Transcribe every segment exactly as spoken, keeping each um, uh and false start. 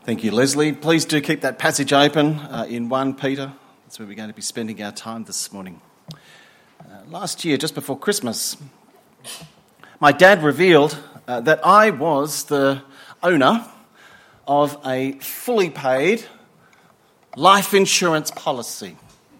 Thank you, Leslie. Please do keep that passage open uh, in First Peter. That's where we're going to be spending our time this morning. Uh, last year, just before Christmas, my dad revealed uh, that I was the owner of a fully paid life insurance policy.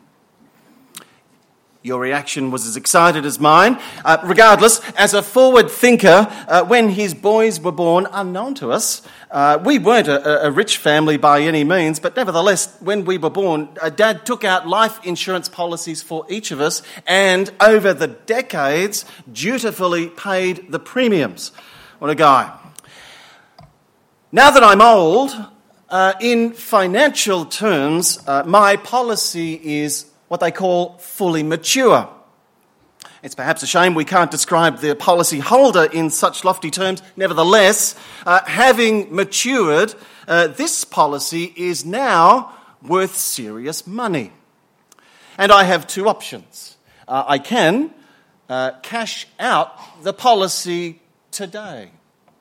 Your reaction was as excited as mine. Uh, regardless, as a forward thinker, uh, when his boys were born, unknown to us, uh, we weren't a, a rich family by any means, but nevertheless, when we were born, uh, Dad took out life insurance policies for each of us and over the decades dutifully paid the premiums. What a guy. Now that I'm old, uh, in financial terms, uh, my policy is what they call fully mature. It's perhaps a shame we can't describe the policy holder in such lofty terms. Nevertheless, uh, having matured, uh, this policy is now worth serious money. And I have two options. Uh, I can uh, cash out the policy today.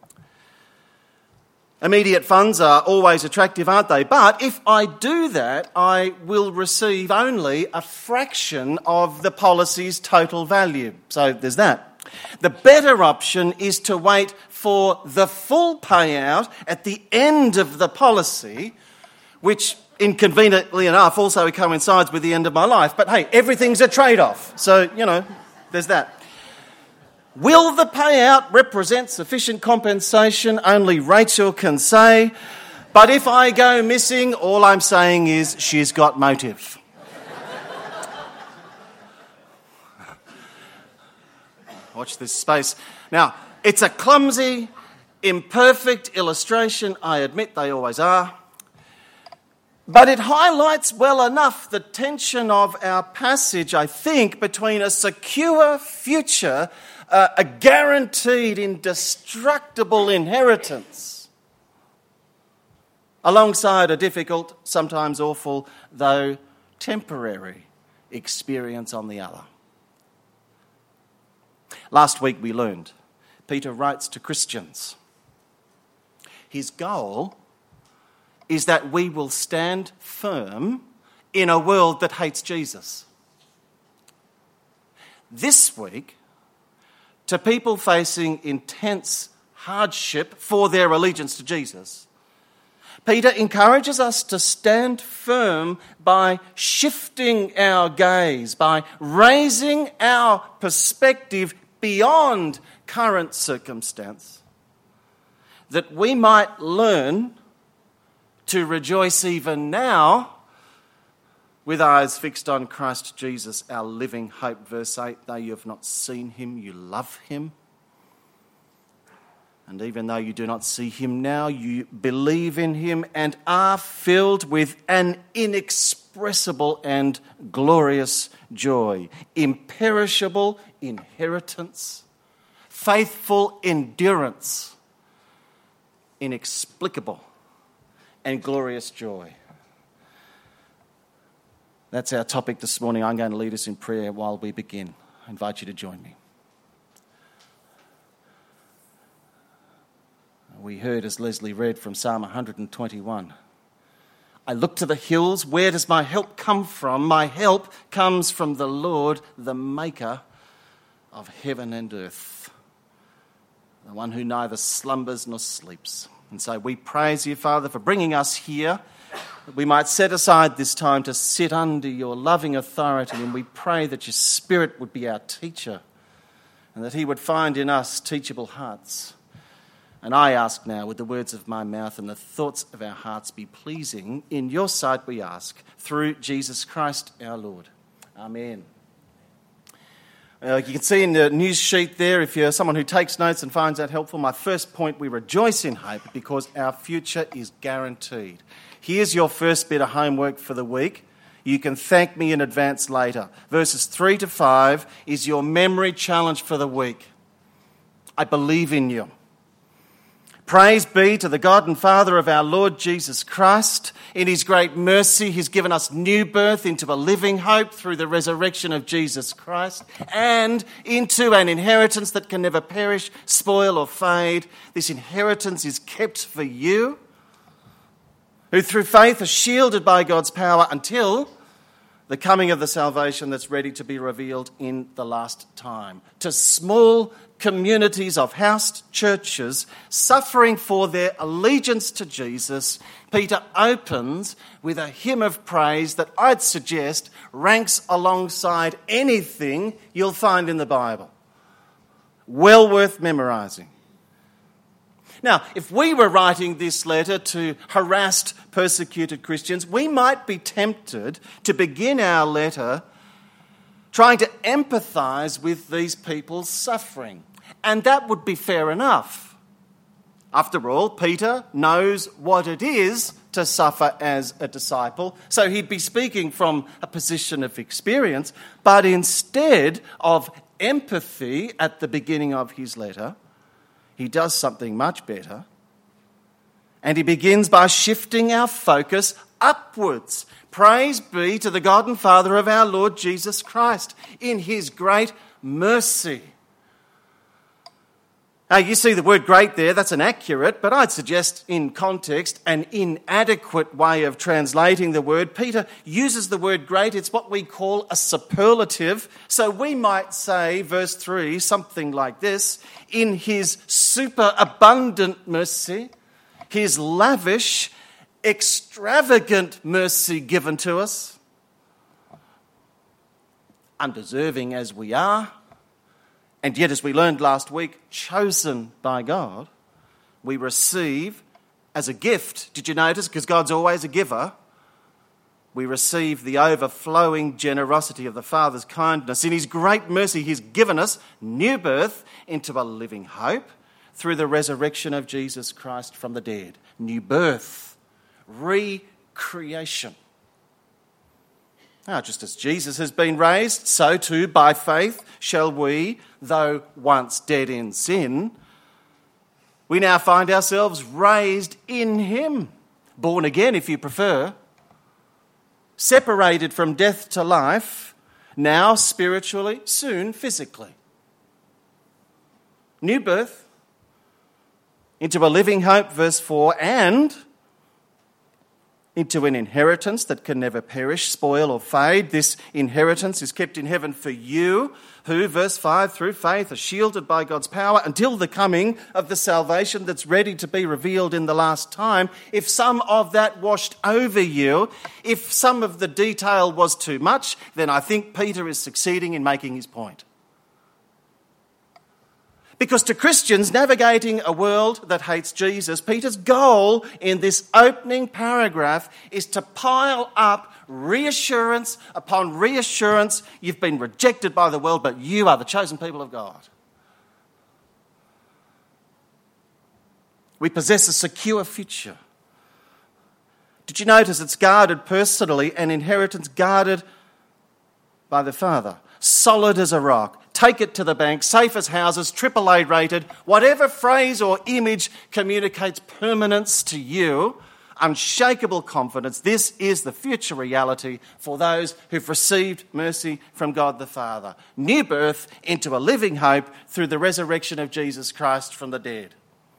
Immediate funds are always attractive, aren't they? But if I do that, I will receive only a fraction of the policy's total value. So there's that. The better option is to wait for the full payout at the end of the policy, which inconveniently enough also coincides with the end of my life. But hey, everything's a trade-off. So, you know, there's that. Will the payout represent sufficient compensation? Only Rachel can say. But if I go missing, all I'm saying is she's got motive. Watch this space. Now, it's a clumsy, imperfect illustration. I admit they always are. But it highlights well enough the tension of our passage, I think, between a secure future, Uh, a guaranteed indestructible inheritance, alongside a difficult, sometimes awful, though temporary experience on the other. Last week we learned Peter writes to Christians. His goal is that we will stand firm in a world that hates Jesus. This week, to people facing intense hardship for their allegiance to Jesus, Peter encourages us to stand firm by shifting our gaze, by raising our perspective beyond current circumstance, that we might learn to rejoice even now with eyes fixed on Christ Jesus, our living hope. Verse eight, though you have not seen him, you love him. And even though you do not see him now, you believe in him and are filled with an inexpressible and glorious joy, imperishable inheritance, faithful endurance, inexplicable and glorious joy. That's our topic this morning. I'm going to lead us in prayer while we begin. I invite you to join me. We heard, as Leslie read, from Psalm one twenty-one. I look to the hills. Where does my help come from? My help comes from the Lord, the maker of heaven and earth, the one who neither slumbers nor sleeps. And so we praise you, Father, for bringing us here, that we might set aside this time to sit under your loving authority, and we pray that your Spirit would be our teacher and that he would find in us teachable hearts. And I ask now, with the words of my mouth and the thoughts of our hearts be pleasing in your sight, we ask, through Jesus Christ our Lord. Amen. Uh, you can see in the news sheet there, if you're someone who takes notes and finds that helpful, my first point, we rejoice in hope because our future is guaranteed. Here's your first bit of homework for the week. You can thank me in advance later. Verses three to five is your memory challenge for the week. I believe in you. Praise be to the God and Father of our Lord Jesus Christ. In his great mercy, he's given us new birth into a living hope through the resurrection of Jesus Christ and into an inheritance that can never perish, spoil or fade. This inheritance is kept for you who through faith are shielded by God's power until the coming of the salvation that's ready to be revealed in the last time. To small communities of house churches suffering for their allegiance to Jesus, Peter opens with a hymn of praise that I'd suggest ranks alongside anything you'll find in the Bible. Well worth memorising. Now, if we were writing this letter to harassed, persecuted Christians, we might be tempted to begin our letter trying to empathise with these people's suffering. And that would be fair enough. After all, Peter knows what it is to suffer as a disciple, so he'd be speaking from a position of experience. But instead of empathy at the beginning of his letter, he does something much better, and he begins by shifting our focus upwards. Praise be to the God and Father of our Lord Jesus Christ in his great mercy. Now, you see the word great there, that's an accurate, but I'd suggest in context, an inadequate way of translating the word. Peter uses the word great, it's what we call a superlative. So we might say, verse three, something like this: in his superabundant mercy, his lavish, extravagant mercy given to us, undeserving as we are, and yet, as we learned last week, chosen by God, we receive as a gift. Did you notice? Because God's always a giver. We receive the overflowing generosity of the Father's kindness. In his great mercy, he's given us new birth into a living hope through the resurrection of Jesus Christ from the dead. New birth, recreation. Now, just as Jesus has been raised, so too by faith shall we, though once dead in sin, we now find ourselves raised in him, born again if you prefer, separated from death to life, now spiritually, soon physically. New birth into a living hope, verse four, and into an inheritance that can never perish, spoil or fade. This inheritance is kept in heaven for you, who, verse five, through faith are shielded by God's power until the coming of the salvation that's ready to be revealed in the last time. If some of that washed over you, if some of the detail was too much, then I think Peter is succeeding in making his point. Because to Christians navigating a world that hates Jesus, Peter's goal in this opening paragraph is to pile up reassurance upon reassurance. You've been rejected by the world, but you are the chosen people of God. We possess a secure future. Did you notice it's guarded personally, an inheritance guarded by the Father? Solid as a rock. Take it to the bank, safe as houses, triple A rated. Whatever phrase or image communicates permanence to you, unshakable confidence. This is the future reality for those who've received mercy from God the Father. New birth into a living hope through the resurrection of Jesus Christ from the dead.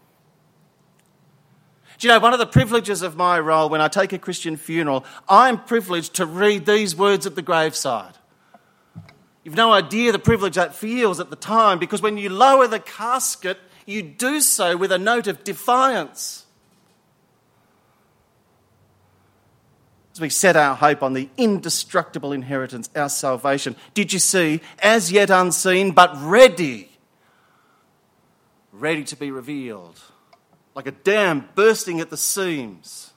Do you know, one of the privileges of my role when I take a Christian funeral, I'm privileged to read these words at the graveside. You've no idea the privilege that feels at the time, because when you lower the casket, you do so with a note of defiance. As we set our hope on the indestructible inheritance, our salvation. Did you see? As yet unseen, but ready. Ready to be revealed. Like a dam bursting at the seams.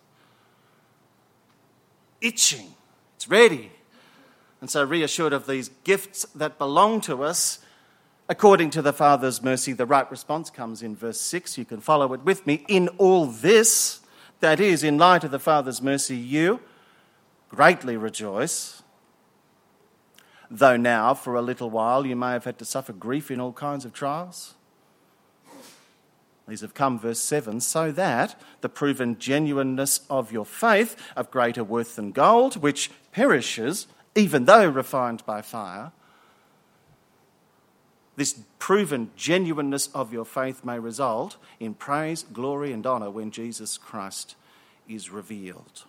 Itching. It's ready. And so reassured of these gifts that belong to us, according to the Father's mercy, the right response comes in verse six. You can follow it with me. In all this, that is, in light of the Father's mercy, you greatly rejoice, though now, for a little while, you may have had to suffer grief in all kinds of trials. These have come, verse seven, so that the proven genuineness of your faith, of greater worth than gold, which perishes, even though refined by fire, this proven genuineness of your faith may result in praise, glory, and honour when Jesus Christ is revealed.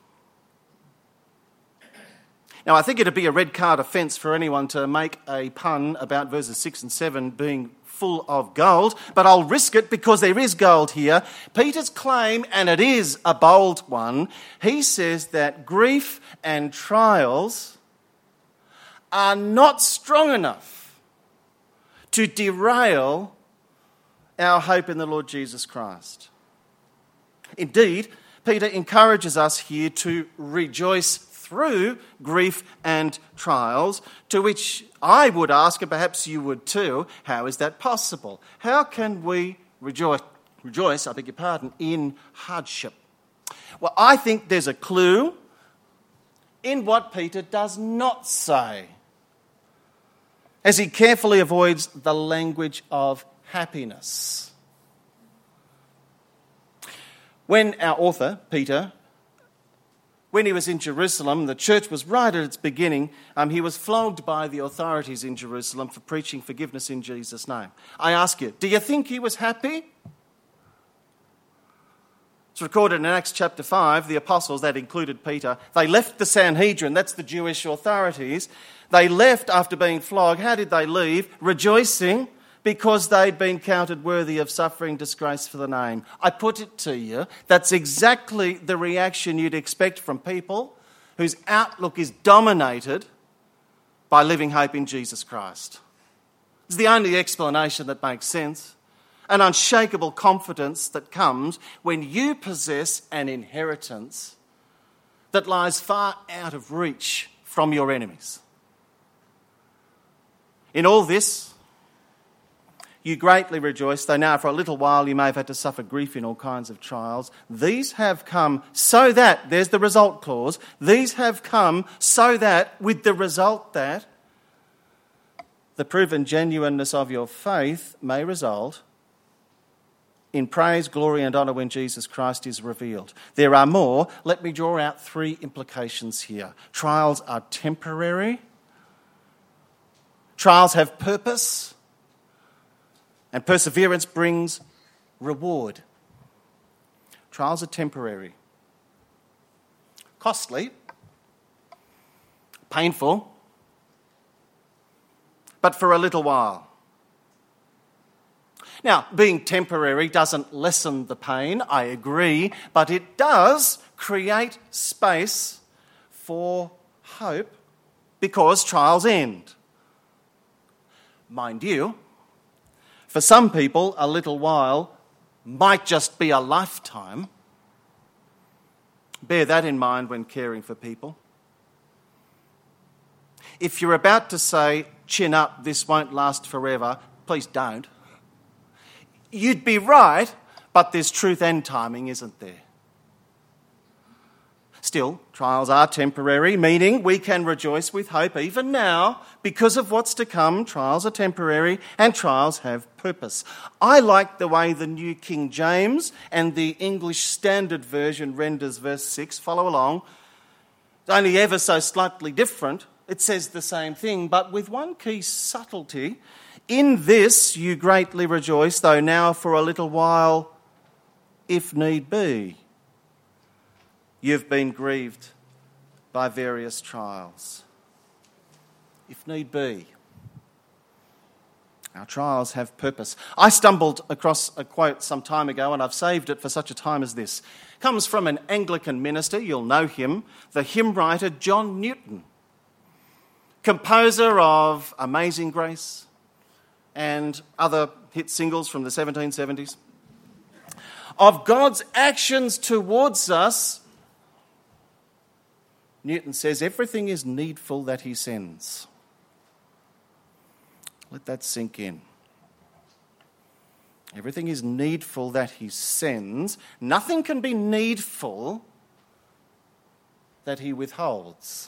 Now, I think it'd be a red card offence for anyone to make a pun about verses six and seven being full of gold, but I'll risk it because there is gold here. Peter's claim, and it is a bold one, he says that grief and trials are not strong enough to derail our hope in the Lord Jesus Christ. Indeed, Peter encourages us here to rejoice through grief and trials, to which I would ask, and perhaps you would too, how is that possible? How can we rejoice, rejoice, I beg your pardon, in hardship? Well, I think there's a clue in what Peter does not say, as he carefully avoids the language of happiness. When our author, Peter, when he was in Jerusalem, the church was right at its beginning. Um, he was flogged by the authorities in Jerusalem for preaching forgiveness in Jesus' name. I ask you, do you think he was happy? It's recorded in Acts chapter five, the apostles, that included Peter, they left the Sanhedrin, that's the Jewish authorities. They left after being flogged. How did they leave? Rejoicing, because they'd been counted worthy of suffering disgrace for the name. I put it to you, that's exactly the reaction you'd expect from people whose outlook is dominated by living hope in Jesus Christ. It's the only explanation that makes sense. An unshakable confidence that comes when you possess an inheritance that lies far out of reach from your enemies. In all this, you greatly rejoice, though now for a little while you may have had to suffer grief in all kinds of trials. These have come so that, there's the result clause, these have come so that, with the result that, the proven genuineness of your faith may result in praise, glory and honour when Jesus Christ is revealed. There are more. Let me draw out three implications here. Trials are temporary. Trials have purpose. And perseverance brings reward. Trials are temporary. Costly. Painful. But for a little while. Now, being temporary doesn't lessen the pain, I agree, but it does create space for hope because trials end. Mind you, for some people, a little while might just be a lifetime. Bear that in mind when caring for people. If you're about to say, chin up, this won't last forever, please don't. You'd be right, but there's truth and timing, isn't there? Still, trials are temporary, meaning we can rejoice with hope even now because of what's to come. Trials are temporary and trials have purpose. I like the way the New King James and the English Standard Version renders verse six. Follow along. It's only ever so slightly different. It says the same thing, but with one key subtlety. In this you greatly rejoice, though now for a little while, if need be, you've been grieved by various trials. If need be. Our trials have purpose. I stumbled across a quote some time ago, and I've saved it for such a time as this. It comes from an Anglican minister, you'll know him, the hymn writer John Newton, composer of Amazing Grace and other hit singles from the seventeen seventies. Of God's actions towards us, Newton says, everything is needful that he sends. Let that sink in. Everything is needful that he sends. Nothing can be needful that he withholds.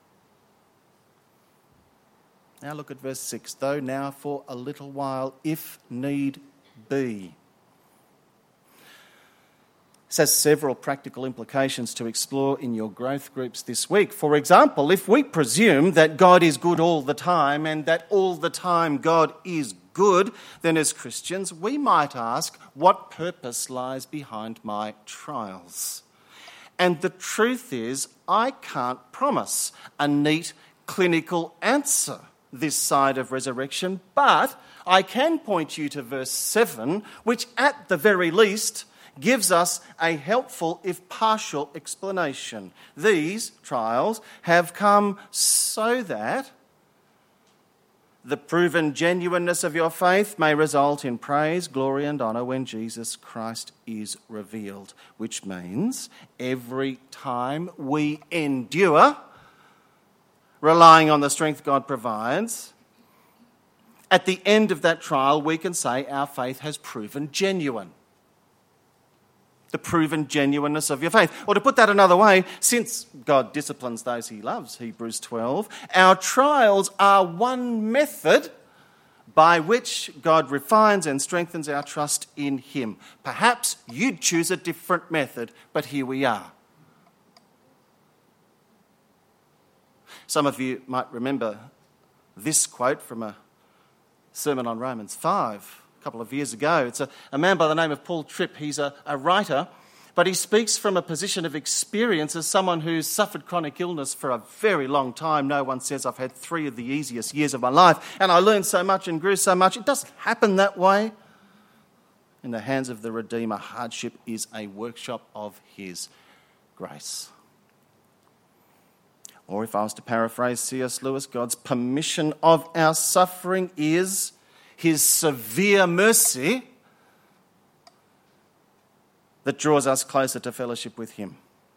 Now look at verse six. Though now for a little while, if need be. This has several practical implications to explore in your growth groups this week. For example, if we presume that God is good all the time and that all the time God is good, then as Christians we might ask, what purpose lies behind my trials? And the truth is, I can't promise a neat clinical answer this side of resurrection, but I can point you to verse seven, which at the very least gives us a helpful, if partial, explanation. These trials have come so that the proven genuineness of your faith may result in praise, glory and honour when Jesus Christ is revealed. Which means every time we endure, relying on the strength God provides, at the end of that trial we can say our faith has proven genuine. The proven genuineness of your faith. Or to put that another way, since God disciplines those he loves, Hebrews twelve, our trials are one method by which God refines and strengthens our trust in him. Perhaps you'd choose a different method, but here we are. Some of you might remember this quote from a sermon on Romans five. A couple of years ago. It's a, a man by the name of Paul Tripp. He's a, a writer, but he speaks from a position of experience as someone who's suffered chronic illness for a very long time. No one says I've had three of the easiest years of my life and I learned so much and grew so much. It doesn't happen that way. In the hands of the Redeemer, hardship is a workshop of his grace. Or if I was to paraphrase C S Lewis, God's permission of our suffering is his severe mercy that draws us closer to fellowship with him.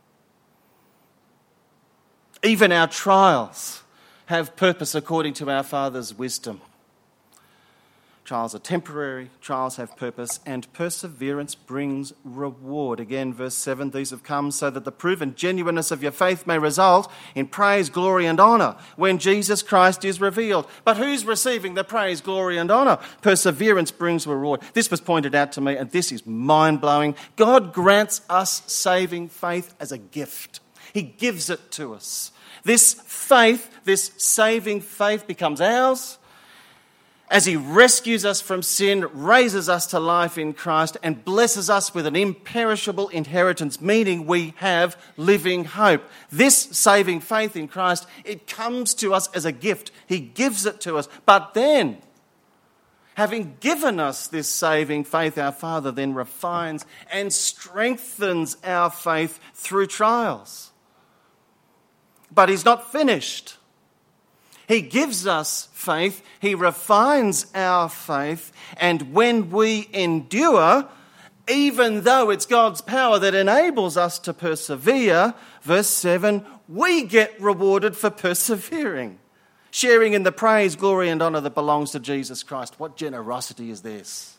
Even our trials have purpose according to our Father's wisdom. Trials are temporary, trials have purpose, and perseverance brings reward. Again, verse seven, these have come so that the proven genuineness of your faith may result in praise, glory and honour when Jesus Christ is revealed. But who's receiving the praise, glory and honour? Perseverance brings reward. This was pointed out to me, and this is mind-blowing. God grants us saving faith as a gift. He gives it to us. This faith, this saving faith becomes ours as he rescues us from sin, raises us to life in Christ, and blesses us with an imperishable inheritance, meaning we have living hope. This saving faith in Christ, it comes to us as a gift. He gives it to us. But then, having given us this saving faith, our Father then refines and strengthens our faith through trials. But he's not finished. He gives us faith, he refines our faith, and when we endure, even though it's God's power that enables us to persevere, verse seven, we get rewarded for persevering, sharing in the praise, glory and honour that belongs to Jesus Christ. What generosity is this?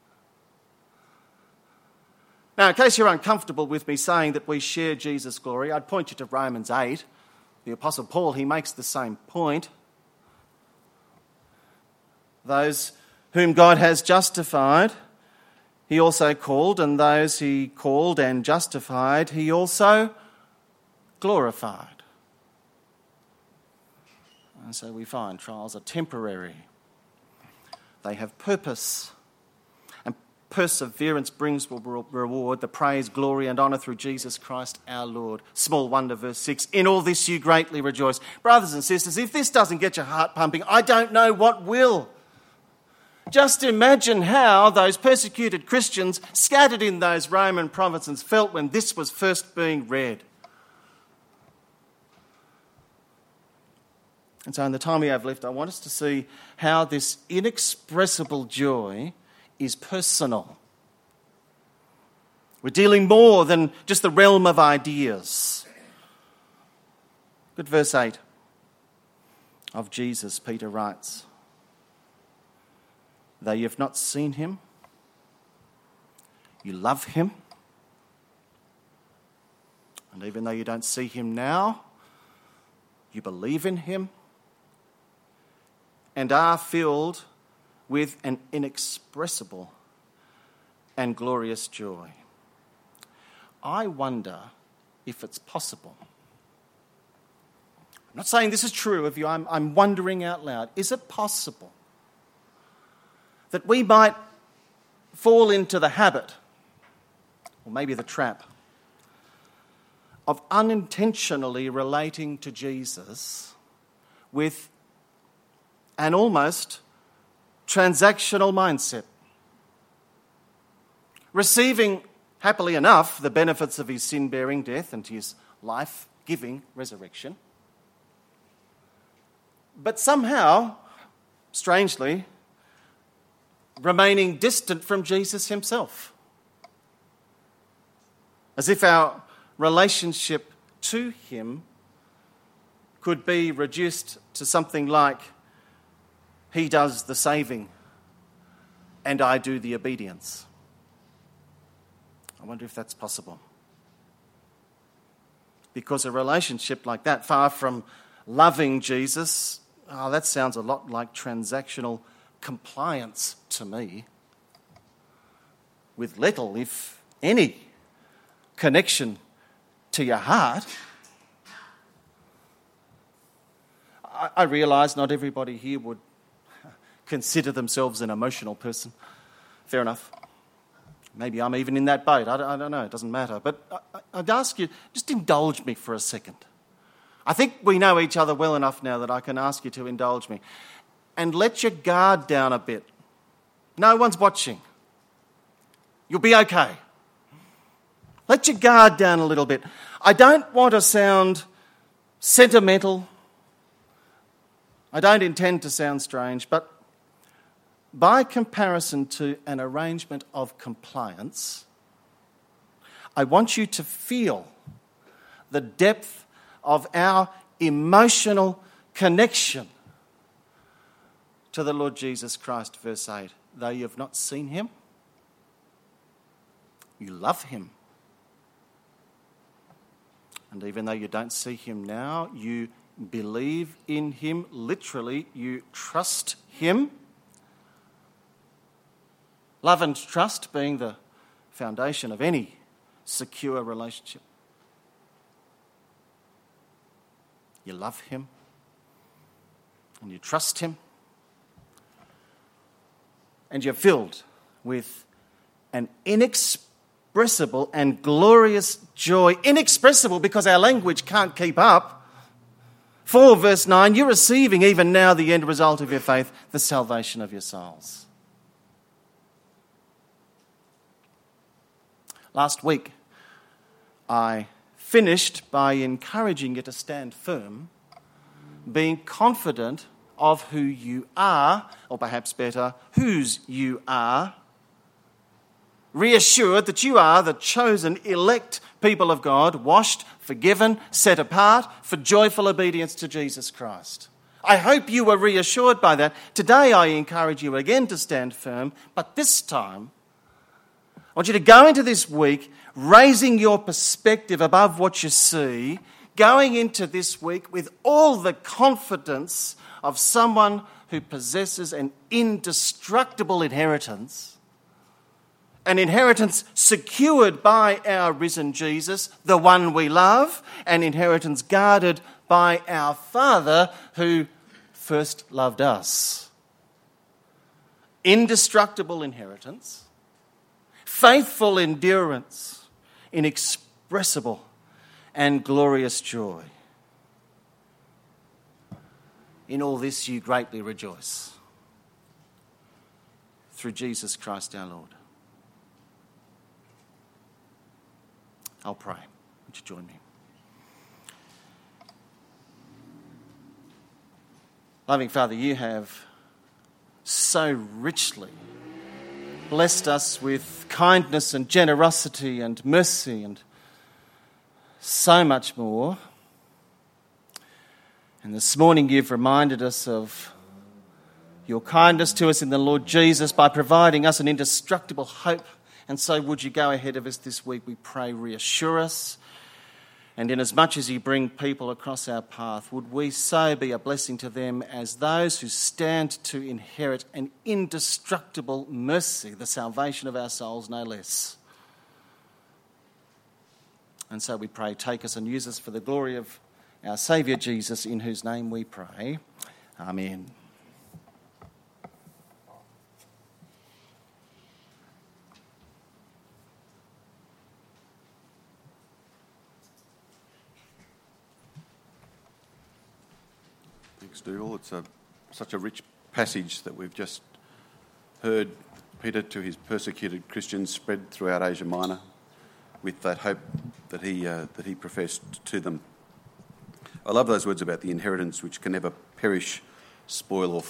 Now, in case you're uncomfortable with me saying that we share Jesus' glory, I'd point you to Romans eight. The Apostle Paul, he makes the same point. Those whom God has justified, he also called, and those he called and justified, he also glorified. And so we find trials are temporary. They have purpose. And perseverance brings reward, the praise, glory and honour through Jesus Christ our Lord. Small wonder, verse six, in all this you greatly rejoice. Brothers and sisters, if this doesn't get your heart pumping, I don't know what will. Just imagine how those persecuted Christians scattered in those Roman provinces felt when this was first being read. And so in the time we have left, I want us to see how this inexpressible joy is personal. We're dealing more than just the realm of ideas. Look at verse eight of Jesus, Peter writes, though you have not seen him, you love him. And even though you don't see him now, you believe in him and are filled with an inexpressible and glorious joy. I wonder if it's possible. I'm not saying this is true of you. I'm, I'm wondering out loud. Is it possible that we might fall into the habit, or maybe the trap, of unintentionally relating to Jesus with an almost transactional mindset. Receiving, happily enough, the benefits of his sin-bearing death and his life-giving resurrection. But somehow, strangely, remaining distant from Jesus himself. As if our relationship to him could be reduced to something like, he does the saving and I do the obedience. I wonder if that's possible. Because a relationship like that, far from loving Jesus, oh, that sounds a lot like transactional compliance to me, with little, if any, connection to your heart. I, I realise not everybody here would consider themselves an emotional person. Fair enough. Maybe I'm even in that boat. I don't, I don't know. It doesn't matter. But I, I'd ask you, just indulge me for a second. I think we know each other well enough now that I can ask you to indulge me. And let your guard down a bit. No one's watching. You'll be okay. Let your guard down a little bit. I don't want to sound sentimental. I don't intend to sound strange, but by comparison to an arrangement of compliance, I want you to feel the depth of our emotional connection to the Lord Jesus Christ. Verse eight, though you have not seen him, you love him. And even though you don't see him now, you believe in him. Literally, you trust him. Love and trust being the foundation of any secure relationship. You love him and you trust him, and you're filled with an inexpressible and glorious joy. Inexpressible because our language can't keep up. For, verse nine, you're receiving even now the end result of your faith, the salvation of your souls. Last week, I finished by encouraging you to stand firm, being confident of who you are, or perhaps better, whose you are, reassured that you are the chosen, elect people of God, washed, forgiven, set apart for joyful obedience to Jesus Christ. I hope you were reassured by that. Today I encourage you again to stand firm, but this time I want you to go into this week raising your perspective above what you see, going into this week with all the confidence of someone who possesses an indestructible inheritance, an inheritance secured by our risen Jesus, the one we love, an inheritance guarded by our Father who first loved us. Indestructible inheritance, faithful endurance, inexpressible and glorious joy. In all this you greatly rejoice, through Jesus Christ our Lord. I'll pray. Would you join me? Loving Father, you have so richly blessed us with kindness and generosity and mercy and so much more. And this morning you've reminded us of your kindness to us in the Lord Jesus by providing us an indestructible hope. And so would you go ahead of us this week, we pray, reassure us. And inasmuch as you bring people across our path, would we so be a blessing to them as those who stand to inherit an indestructible mercy, the salvation of our souls, no less. And so we pray, take us and use us for the glory of our Saviour Jesus, in whose name we pray. Amen. Thanks, Dougal. It's a, such a rich passage that we've just heard Peter to his persecuted Christians spread throughout Asia Minor with that hope that he uh, that he professed to them. I love those words about the inheritance which can never perish, spoil or